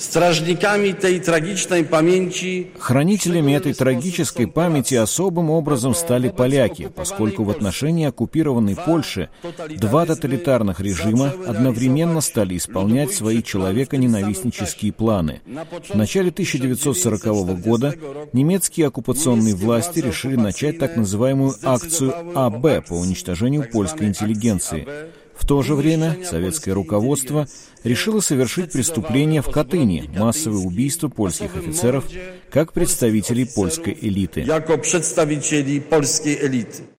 Хранителями этой трагической памяти особым образом стали поляки, поскольку в отношении оккупированной Польши два тоталитарных режима одновременно стали исполнять свои человеконенавистнические планы. В начале 1940 года немецкие оккупационные власти решили начать так называемую акцию АБ по уничтожению польской интеллигенции. В то же время советское руководство решило совершить преступление в Катыни, массовое убийство польских офицеров как представителей польской элиты.